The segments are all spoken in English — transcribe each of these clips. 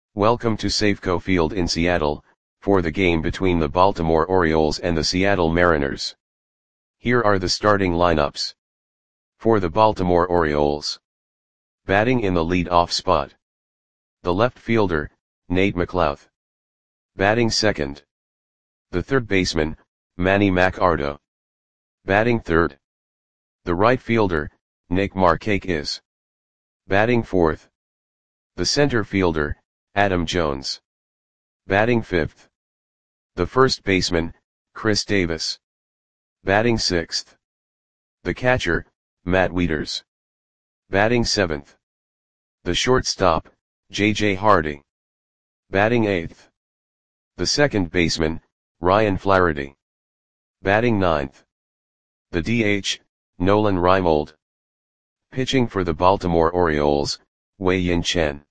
Welcome to Safeco Field in Seattle, for the game between the Baltimore Orioles and the Seattle Mariners. Here are the starting lineups. For the Baltimore Orioles. Batting in the lead-off spot. The left fielder, Nate McLouth. Batting second. The third baseman, Manny Machado. Batting third. The right fielder, Nick Markakis. Batting fourth. The center fielder, Adam Jones. Batting fifth. The first baseman, Chris Davis. Batting sixth. The catcher, Matt Wieters. Batting seventh. The shortstop, J.J. Hardy. Batting eighth. The second baseman, Ryan Flaherty. Batting ninth. The DH, Nolan Reimold. Pitching for the Baltimore Orioles, Wei-Yin Chen.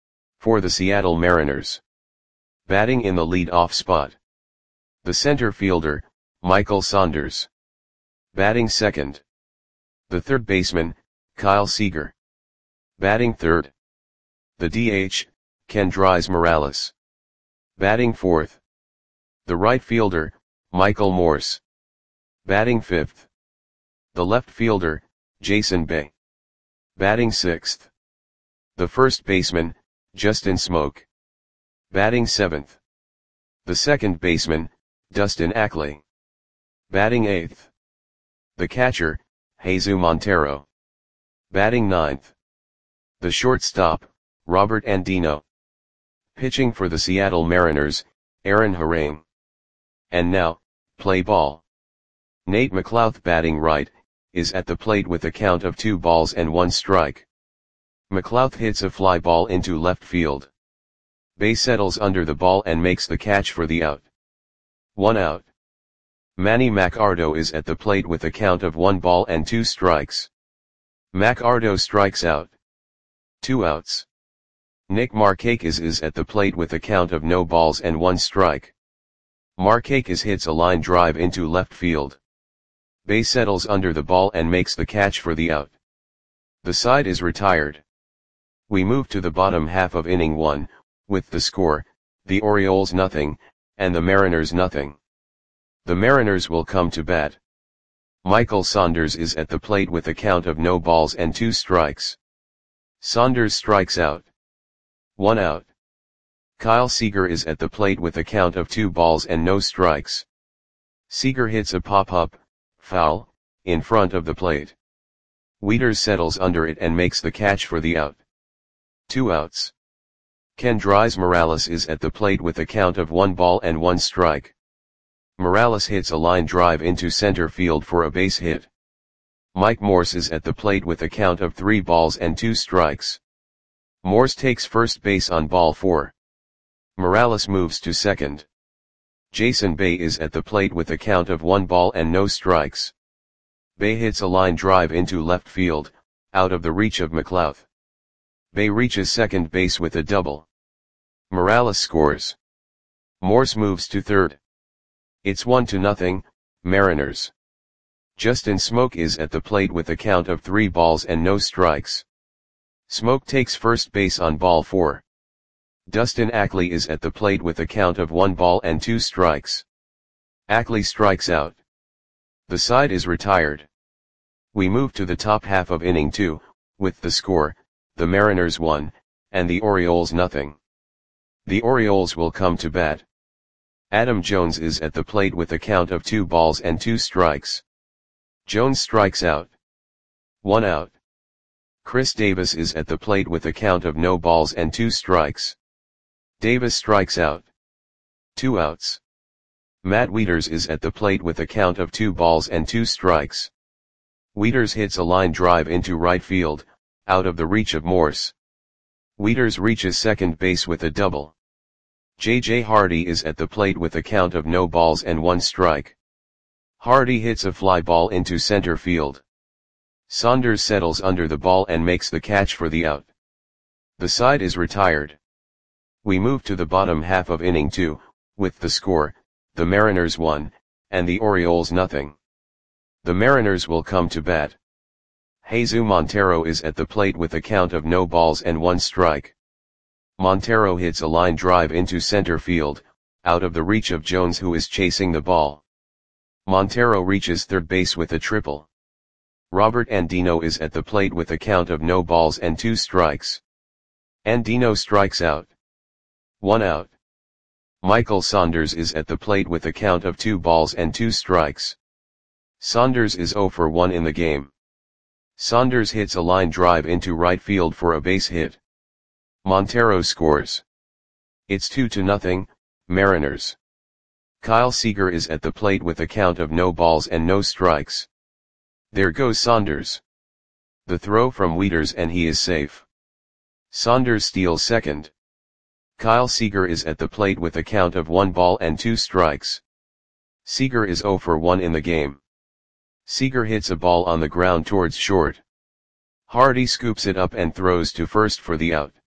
For the Seattle Mariners. Batting in the lead-off spot. The center fielder, Michael Saunders. Batting second. The third baseman, Kyle Seager. Batting third. The DH, Kendrys Morales. Batting fourth. The right fielder, Michael Morse. Batting fifth. The left fielder, Jason Bay. Batting sixth. The first baseman, Justin Smoak. Batting seventh. The second baseman, Dustin Ackley. Batting eighth. The catcher, Jesus Montero. Batting ninth. The shortstop, Robert Andino. Pitching for the Seattle Mariners, Aaron Harang. And now, play ball. Nate McLouth batting right, is at the plate with a count of 2 balls and 1 strike. McLouth hits a fly ball into left field. Bay settles under the ball and makes the catch for the out. 1 out. Manny Machado is at the plate with a count of 1 ball and 2 strikes. Machado strikes out. 2 outs. Nick Markakis is at the plate with a count of no balls and 1 strike. Markakis hits a line drive into left field. Bay settles under the ball and makes the catch for the out. The side is retired. We move to the bottom half of inning 1, with the score, the Orioles nothing, and the Mariners nothing. The Mariners will come to bat. Michael Saunders is at the plate with a count of no balls and 2 strikes. Saunders strikes out. 1 out. Kyle Seager is at the plate with a count of 2 balls and no strikes. Seager hits a pop-up, foul, in front of the plate. Wieters settles under it and makes the catch for the out. 2 outs. Kendrys Morales is at the plate with a count of 1 ball and 1 strike. Morales hits a line drive into center field for a base hit. Mike Morse is at the plate with a count of 3 balls and 2 strikes. Morse takes first base on ball 4. Morales moves to second. Jason Bay is at the plate with a count of 1 ball and no strikes. Bay hits a line drive into left field, out of the reach of McLouth. Bay reaches second base with a double. Morales scores. Morse moves to third. It's 1-0, Mariners. Justin Smoak is at the plate with a count of 3 balls and no strikes. Smoak takes first base on ball 4. Dustin Ackley is at the plate with a count of 1 ball and 2 strikes. Ackley strikes out. The side is retired. We move to the top half of inning 2, with the score, the Mariners 1, and the Orioles nothing. The Orioles will come to bat. Adam Jones is at the plate with a count of 2 balls and 2 strikes. Jones strikes out. 1 out. Chris Davis is at the plate with a count of no balls and 2 strikes. Davis strikes out. 2 outs. Matt Wieters is at the plate with a count of 2 balls and 2 strikes. Wieters hits a line drive into right field, out of the reach of Morse. Wieters reaches second base with a double. J.J. Hardy is at the plate with a count of no balls and 1 strike. Hardy hits a fly ball into center field. Saunders settles under the ball and makes the catch for the out. The side is retired. We move to the bottom half of inning 2, with the score, the Mariners 1, and the Orioles nothing. The Mariners will come to bat. Jesus Montero is at the plate with a count of no balls and 1 strike. Montero hits a line drive into center field, out of the reach of Jones, who is chasing the ball. Montero reaches third base with a triple. Robert Andino is at the plate with a count of no balls and 2 strikes. Andino strikes out. 1 out. Michael Saunders is at the plate with a count of 2 balls and 2 strikes. Saunders is 0 for 1 in the game. Saunders hits a line drive into right field for a base hit. Montero scores. It's 2-0, Mariners. Kyle Seager is at the plate with a count of no balls and no strikes. There goes Saunders. The throw from Wieters and he is safe. Saunders steals second. Kyle Seager is at the plate with a count of 1 ball and 2 strikes. Seager is 0 for 1 in the game. Seager hits a ball on the ground towards short. Hardy scoops it up and throws to first for the out.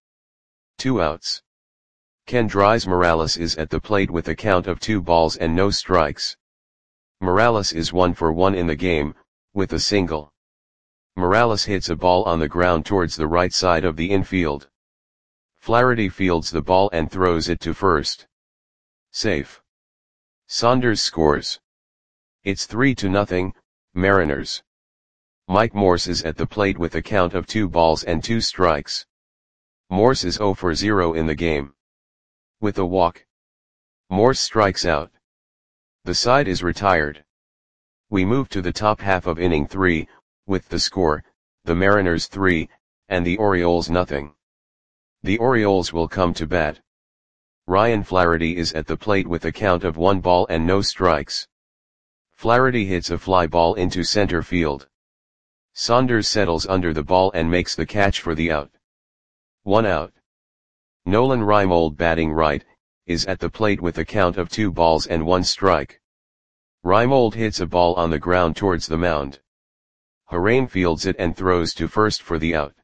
2 outs. Kendrys Morales is at the plate with a count of 2 balls and no strikes. Morales is 1 for 1 in the game, with a single. Morales hits a ball on the ground towards the right side of the infield. Flaherty fields the ball and throws it to first. Safe. Saunders scores. It's 3-0, Mariners. Mike Morse is at the plate with a count of 2 balls and 2 strikes. Morse is 0 for 0 in the game. With a walk, Morse strikes out. The side is retired. We move to the top half of inning 3, with the score, the Mariners 3, and the Orioles nothing. The Orioles will come to bat. Ryan Flaherty is at the plate with a count of 1 ball and no strikes. Flaherty hits a fly ball into center field. Saunders settles under the ball and makes the catch for the out. 1 out. Nolan Reimold, batting right, is at the plate with a count of 2 balls and 1 strike. Reimold hits a ball on the ground towards the mound. Harain fields it and throws to first for the out.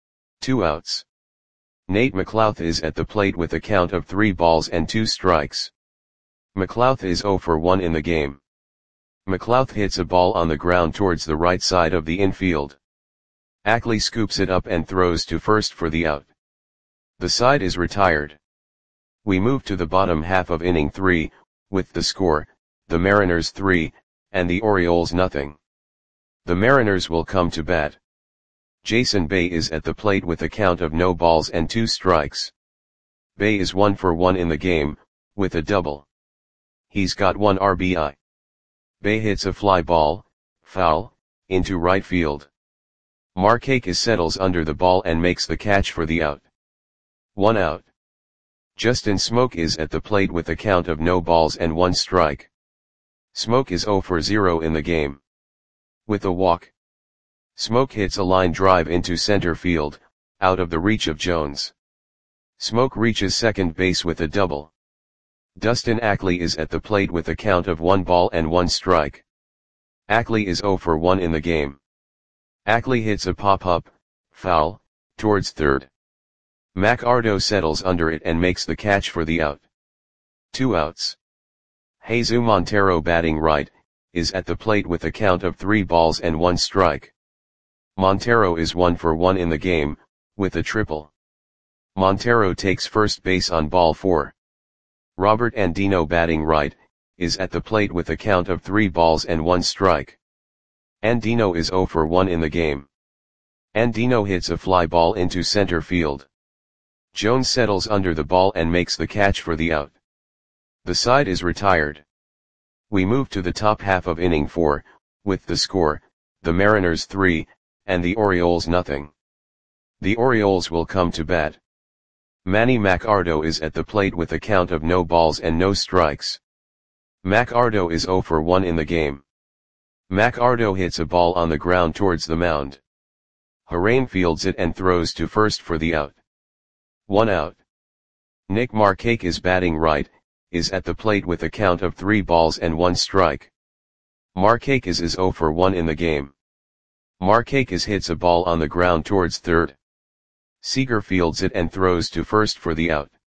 2 outs. Nate McLouth is at the plate with a count of 3 balls and 2 strikes. McLouth is 0 for 1 in the game. McLouth hits a ball on the ground towards the right side of the infield. Ackley scoops it up and throws to first for the out. The side is retired. We move to the bottom half of inning 3, with the score, the Mariners 3, and the Orioles nothing. The Mariners will come to bat. Jason Bay is at the plate with a count of no balls and 2 strikes. Bay is 1 for 1 in the game, with a double. He's got 1 RBI. Bay hits a fly ball, foul, into right field. Markakis settles under the ball and makes the catch for the out. 1 out. Justin Smoke is at the plate with a count of no balls and 1 strike. Smoke is 0 for 0 in the game. With a walk, Smoke hits a line drive into center field, out of the reach of Jones. Smoke reaches second base with a double. Dustin Ackley is at the plate with a count of 1 ball and 1 strike. Ackley is 0 for 1 in the game. Ackley hits a pop-up, foul, towards third. McArdo settles under it and makes the catch for the out. 2 outs. Jesus Montero, batting right, is at the plate with a count of 3 balls and 1 strike. Montero is 1 for 1 in the game, with a triple. Montero takes first base on ball 4. Robert Andino, batting right, is at the plate with a count of 3 balls and 1 strike. Andino is 0 for 1 in the game. Andino hits a fly ball into center field. Jones settles under the ball and makes the catch for the out. The side is retired. We move to the top half of inning 4, with the score, the Mariners 3, and the Orioles nothing. The Orioles will come to bat. Manny McArdo is at the plate with a count of no balls and no strikes. McArdo is 0 for 1 in the game. McArdo hits a ball on the ground towards the mound. Harain fields it and throws to first for the out. 1 out. Nick Markakis, batting right, is at the plate with a count of 3 balls and 1 strike. Markakis is 0 for 1 in the game. Markakis hits a ball on the ground towards third. Seager fields it and throws to first for the out.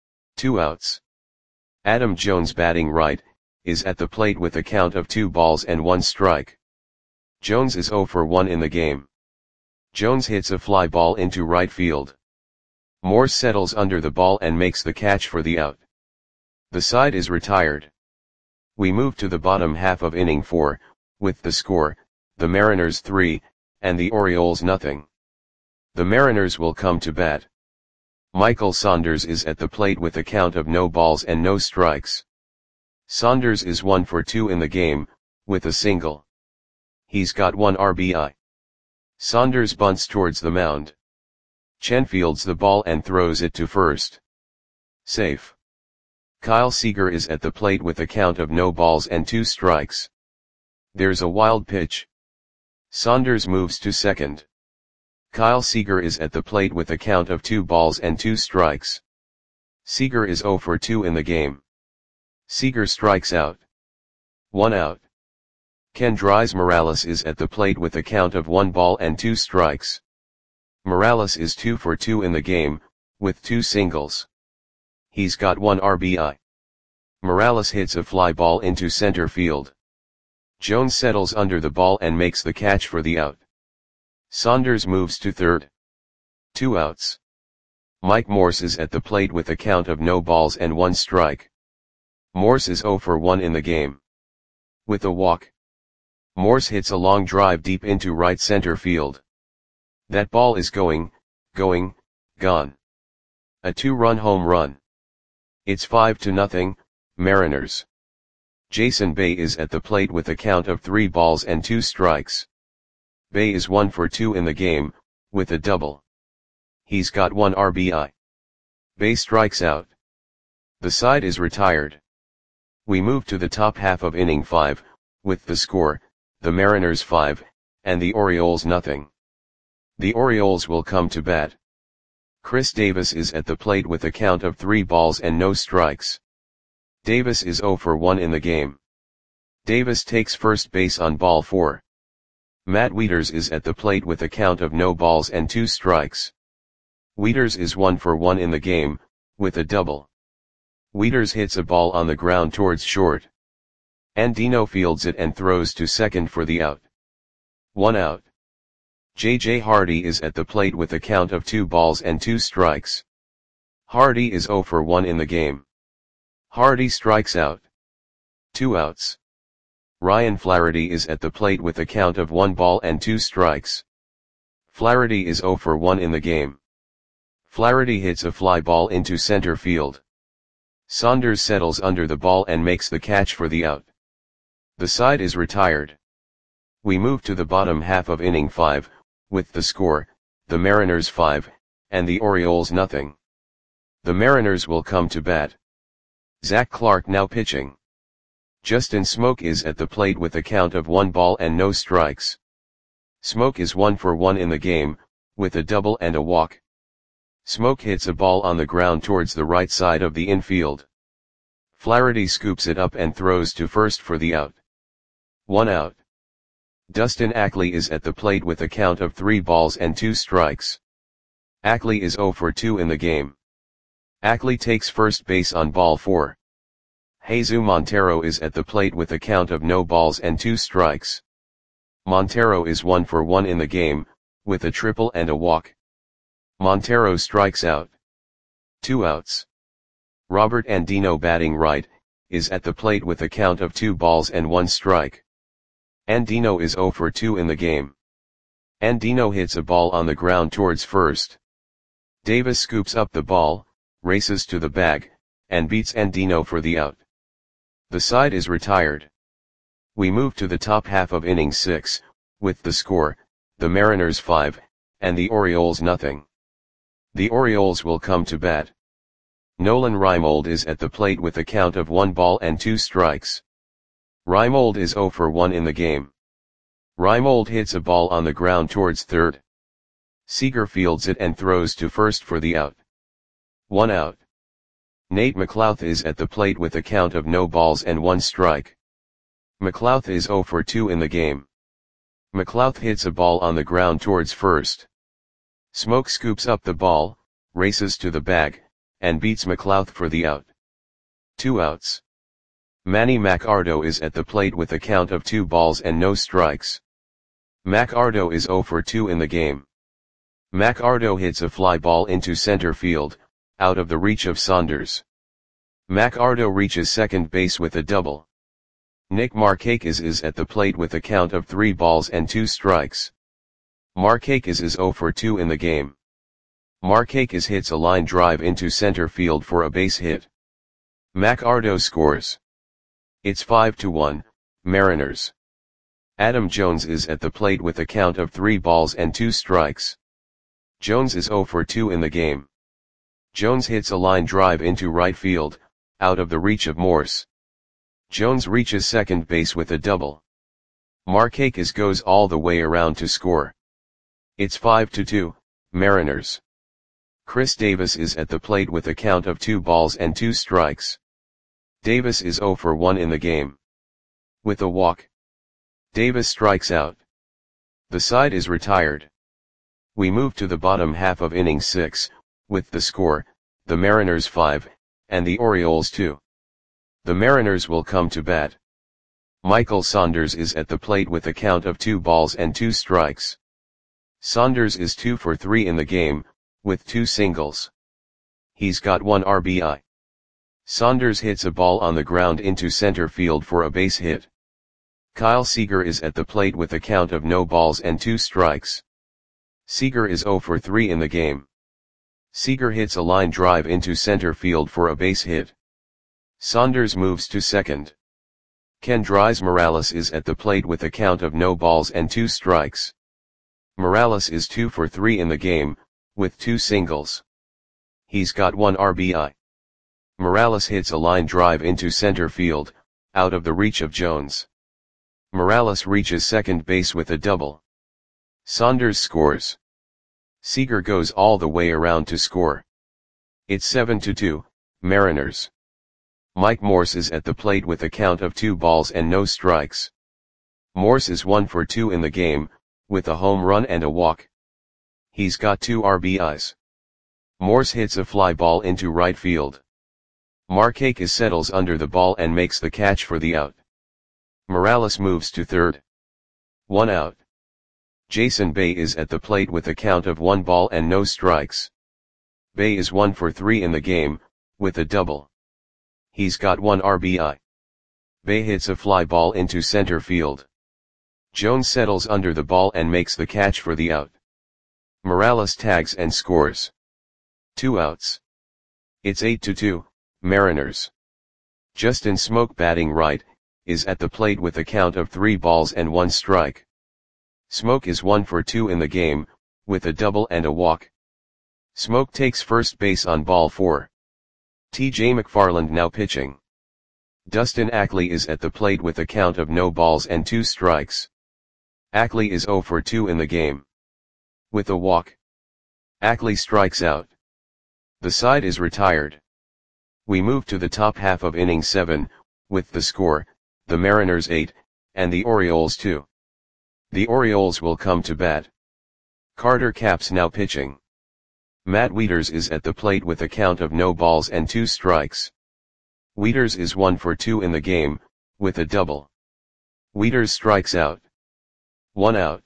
2 outs. Adam Jones, batting right, is at the plate with a count of 2 balls and 1 strike. Jones is 0 for 1 in the game. Jones hits a fly ball into right field. Morse settles under the ball and makes the catch for the out. The side is retired. We move to the bottom half of inning 4, with the score, the Mariners 3, and the Orioles nothing. The Mariners will come to bat. Michael Saunders is at the plate with a count of no balls and no strikes. Saunders is 1 for 2 in the game, with a single. He's got 1 RBI. Saunders bunts towards the mound. Chen fields the ball and throws it to first. Safe. Kyle Seager is at the plate with a count of no balls and 2 strikes. There's a wild pitch. Saunders moves to second. Kyle Seager is at the plate with a count of 2 balls and 2 strikes. Seager is 0 for 2 in the game. Seager strikes out. 1 out. Kendrys Morales is at the plate with a count of 1 ball and 2 strikes. Morales is 2 for 2 in the game, with 2 singles. He's got 1 RBI. Morales hits a fly ball into center field. Jones settles under the ball and makes the catch for the out. Saunders moves to third. 2 outs. Mike Morse is at the plate with a count of no balls and 1 strike. Morse is 0 for 1 in the game. With a walk. Morse hits a long drive deep into right center field. That ball is gone. A 2-run home run. It's 5-0, Mariners. Jason Bay is at the plate with a count of 3 balls and 2 strikes. Bay is 1 for 2 in the game, with a double. He's got 1 RBI. Bay strikes out. The side is retired. We move to the top half of inning 5, with the score, the Mariners 5, and the Orioles nothing. The Orioles will come to bat. Chris Davis is at the plate with a count of 3 balls and no strikes. Davis is 0 for 1 in the game. Davis takes first base on ball 4. Matt Wieters is at the plate with a count of no balls and 2 strikes. Wieters is 1 for 1 in the game, with a double. Wieters hits a ball on the ground towards short. Andino fields it and throws to second for the out. 1 out. J.J. Hardy is at the plate with a count of 2 balls and 2 strikes. Hardy is 0 for 1 in the game. Hardy strikes out. 2 outs. Ryan Flaherty is at the plate with a count of 1 ball and 2 strikes. Flaherty is 0 for 1 in the game. Flaherty hits a fly ball into center field. Saunders settles under the ball and makes the catch for the out. The side is retired. We move to the bottom half of inning 5, with the score, the Mariners 5, and the Orioles nothing. The Mariners will come to bat. Zach Clark now pitching. Justin Smoke is at the plate with a count of 1 ball and no strikes. Smoke is 1 for 1 in the game, with a double and a walk. Smoke hits a ball on the ground towards the right side of the infield. Flaherty scoops it up and throws to first for the out. 1 out. Dustin Ackley is at the plate with a count of 3 balls and 2 strikes. Ackley is 0 for 2 in the game. Ackley takes first base on ball 4. Jesus Montero is at the plate with a count of no balls and 2 strikes. Montero is 1 for 1 in the game, with a triple and a walk. Montero strikes out. 2 outs. Robert Andino, batting right, is at the plate with a count of 2 balls and 1 strike. Andino is 0 for 2 in the game. Andino hits a ball on the ground towards first. Davis scoops up the ball, races to the bag, and beats Andino for the out. The side is retired. We move to the top half of inning 6, with the score, the Mariners 5, and the Orioles nothing. The Orioles will come to bat. Nolan Reimold is at the plate with a count of 1 ball and 2 strikes. Reimold is 0 for 1 in the game. Reimold hits a ball on the ground towards third. Seager fields it and throws to first for the out. 1 out. Nate McLouth is at the plate with a count of no balls and 1 strike. McLouth is 0 for 2 in the game. McLouth hits a ball on the ground towards first. Smoke scoops up the ball, races to the bag, and beats McLouth for the out. 2 outs. Manny Macardo is at the plate with a count of 2 balls and no strikes. Macardo is 0 for 2 in the game. McArdo hits a fly ball into center field, out of the reach of Saunders. McArdo reaches second base with a double. Nick Markakis is at the plate with a count of 3 balls and 2 strikes. Markakis is 0 for 2 in the game. Markakis hits a line drive into center field for a base hit. McArdo scores. It's 5-1, Mariners. Adam Jones is at the plate with a count of 3 balls and 2 strikes. Jones is 0 for 2 in the game. Jones hits a line drive into right field, out of the reach of Morse. Jones reaches second base with a double. Markakis goes all the way around to score. It's 5-2, Mariners. Chris Davis is at the plate with a count of 2 balls and 2 strikes. Davis is 0 for 1 in the game. With a walk, Davis strikes out. The side is retired. We move to the bottom half of inning 6, with the score, the Mariners 5, and the Orioles 2. The Mariners will come to bat. Michael Saunders is at the plate with a count of 2 balls and 2 strikes. Saunders is 2 for 3 in the game, with 2 singles. He's got 1 RBI. Saunders hits a ball on the ground into center field for a base hit. Kyle Seager is at the plate with a count of no balls and 2 strikes. Seager is 0 for 3 in the game. Seager hits a line drive into center field for a base hit. Saunders moves to second. Kendrys Morales is at the plate with a count of no balls and 2 strikes. Morales is 2 for 3 in the game, with 2 singles. He's got 1 RBI. Morales hits a line drive into center field, out of the reach of Jones. Morales reaches second base with a double. Saunders scores. Seager goes all the way around to score. It's 7-2, Mariners. Mike Morse is at the plate with a count of 2 balls and no strikes. Morse is 1 for 2 in the game, with a home run and a walk. He's got 2 RBIs. Morse hits a fly ball into right field. Markakis settles under the ball and makes the catch for the out. Morales moves to third. 1 out. Jason Bay is at the plate with a count of 1 ball and no strikes. Bay is 1 for 3 in the game, with a double. He's got 1 RBI. Bay hits a fly ball into center field. Jones settles under the ball and makes the catch for the out. Morales tags and scores. 2 outs. It's 8-2, Mariners. Justin Smoke, batting right, is at the plate with a count of 3 balls and 1 strike. Smoke is 1 for 2 in the game, with a double and a walk. Smoke takes first base on ball 4. T.J. McFarland now pitching. Dustin Ackley is at the plate with a count of no balls and 2 strikes. Ackley is 0 for 2 in the game. With a walk, Ackley strikes out. The side is retired. We move to the top half of inning 7, with the score, the Mariners 8, and the Orioles 2. The Orioles will come to bat. Carter Capps now pitching. Matt Wieters is at the plate with a count of no balls and 2 strikes. Wieters is 1 for 2 in the game, with a double. Wieters strikes out. 1 out.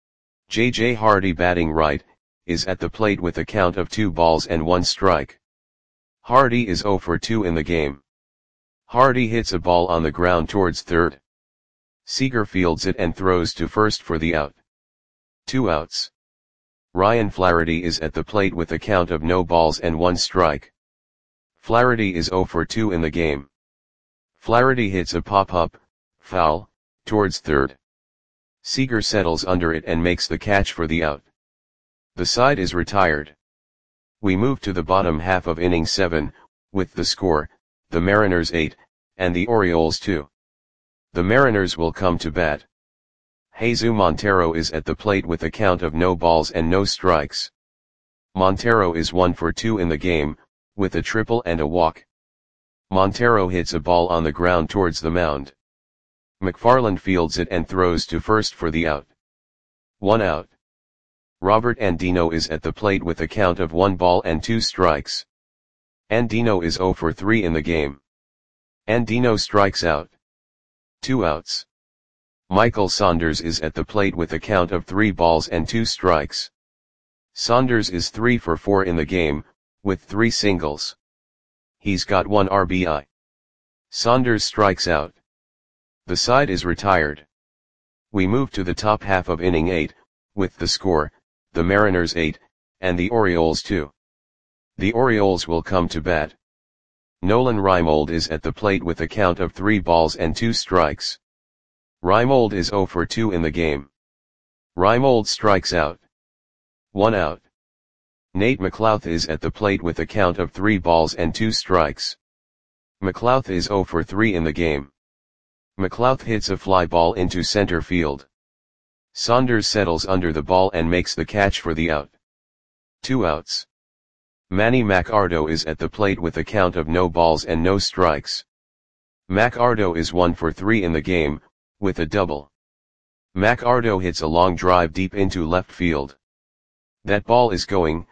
J.J. Hardy, batting right, is at the plate with a count of 2 balls and 1 strike. Hardy is 0 for 2 in the game. Hardy hits a ball on the ground towards third. Seager fields it and throws to first for the out. 2 outs. Ryan Flaherty is at the plate with a count of no balls and 1 strike. Flaherty is 0 for 2 in the game. Flaherty hits a pop-up, foul, towards third. Seager settles under it and makes the catch for the out. The side is retired. We move to the bottom half of inning 7, with the score, the Mariners 8, and the Orioles 2. The Mariners will come to bat. Jesus Montero is at the plate with a count of no balls and no strikes. Montero is 1 for 2 in the game, with a triple and a walk. Montero hits a ball on the ground towards the mound. McFarland fields it and throws to first for the out. 1 out. Robert Andino is at the plate with a count of 1 ball and 2 strikes. Andino is 0 for 3 in the game. Andino strikes out. 2 outs. Michael Saunders is at the plate with a count of 3 balls and 2 strikes. Saunders is 3 for 4 in the game, with 3 singles. He's got 1 RBI. Saunders strikes out. The side is retired. We move to the top half of inning 8, with the score, the Mariners 8, and the Orioles 2. The Orioles will come to bat. Nolan Reimold is at the plate with a count of 3 balls and 2 strikes. Reimold is 0 for 2 in the game. Reimold strikes out. 1 out. Nate McLouth is at the plate with a count of 3 balls and 2 strikes. McLouth is 0 for 3 in the game. McLouth hits a fly ball into center field. Saunders settles under the ball and makes the catch for the out. 2 outs. Manny Machado is at the plate with a count of no balls and no strikes. Machado is 1 for 3 in the game, with a double. Machado hits a long drive deep into left field. That ball is gone.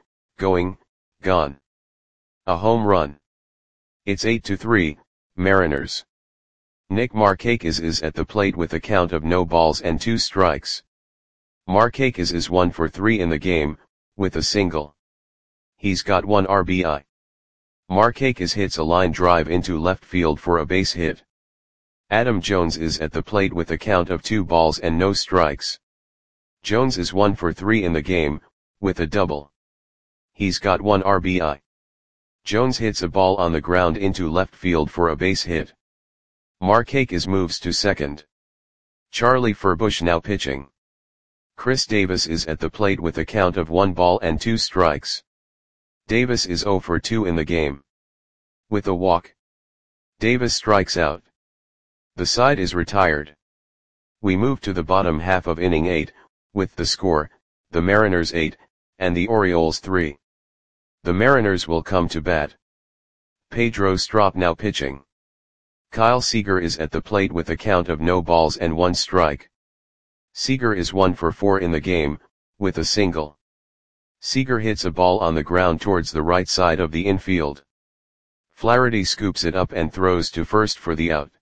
A home run. It's 8-3, Mariners. Nick Markakis is at the plate with a count of no balls and 2 strikes. Markakis is 1 for 3 in the game, with a single. He's got 1 RBI. Markakis hits a line drive into left field for a base hit. Adam Jones is at the plate with a count of 2 balls and no strikes. Jones is 1 for 3 in the game, with a double. He's got 1 RBI. Jones hits a ball on the ground into left field for a base hit. Markakis moves to second. Charlie Furbush now pitching. Chris Davis is at the plate with a count of 1 ball and 2 strikes. Davis is 0 for 2 in the game. With a walk. Davis strikes out. The side is retired. We move to the bottom half of inning 8, with the score, the Mariners 8, and the Orioles 3. The Mariners will come to bat. Pedro Strop now pitching. Kyle Seager is at the plate with a count of no balls and 1 strike. Seager is 1 for 4 in the game, with a single. Seager hits a ball on the ground towards the right side of the infield. Flaherty scoops it up and throws to first for the out.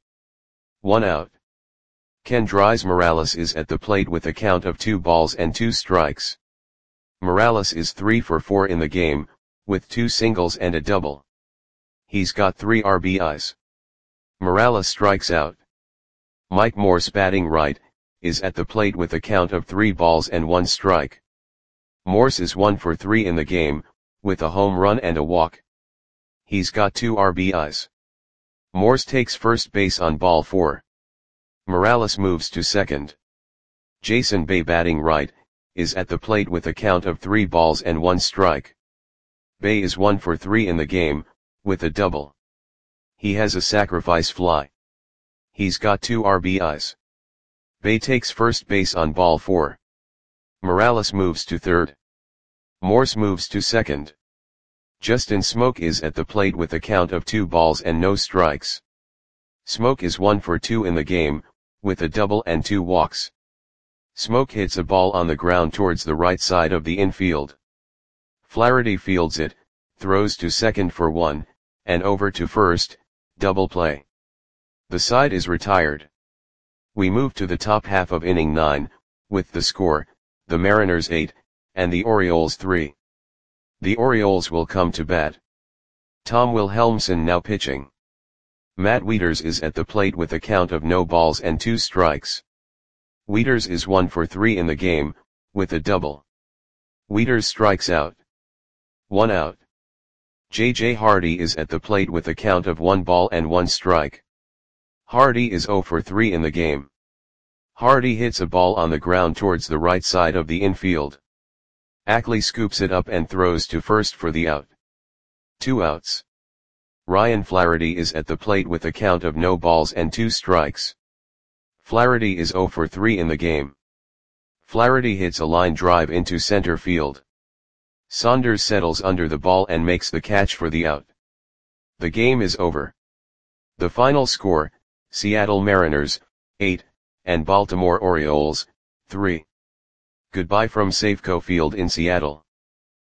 1 out. Kendrys Morales is at the plate with a count of 2 balls and 2 strikes. Morales is 3 for 4 in the game, with 2 singles and a double. He's got 3 RBIs. Morales strikes out. Mike Morse batting right, is at the plate with a count of 3 balls and 1 strike. Morse is 1 for 3 in the game, with a home run and a walk. He's got 2 RBIs. Morse takes first base on ball 4. Morales moves to second. Jason Bay batting right, is at the plate with a count of 3 balls and 1 strike. Bay is 1 for 3 in the game, with a double. He has a sacrifice fly. He's got 2 RBIs. Bay takes first base on ball 4. Morales moves to third. Morse moves to second. Justin Smoke is at the plate with a count of 2 balls and no strikes. Smoke is 1 for 2 in the game, with a double and 2 walks. Smoke hits a ball on the ground towards the right side of the infield. Flaherty fields it, throws to second for 1, and over to first, double play. The side is retired. We move to the top half of inning 9, with the score, the Mariners 8, and the Orioles 3. The Orioles will come to bat. Tom Wilhelmsen now pitching. Matt Wieters is at the plate with a count of no balls and 2 strikes. Wieters is 1 for 3 in the game, with a double. Wieters strikes out. 1 out. J.J. Hardy is at the plate with a count of 1 ball and 1 strike. Hardy is 0 for 3 in the game. Hardy hits a ball on the ground towards the right side of the infield. Ackley scoops it up and throws to first for the out. 2 outs. Ryan Flaherty is at the plate with a count of no balls and 2 strikes. Flaherty is 0 for 3 in the game. Flaherty hits a line drive into center field. Saunders settles under the ball and makes the catch for the out. The game is over. The final score, Seattle Mariners, 8, and Baltimore Orioles, 3. Goodbye from Safeco Field in Seattle.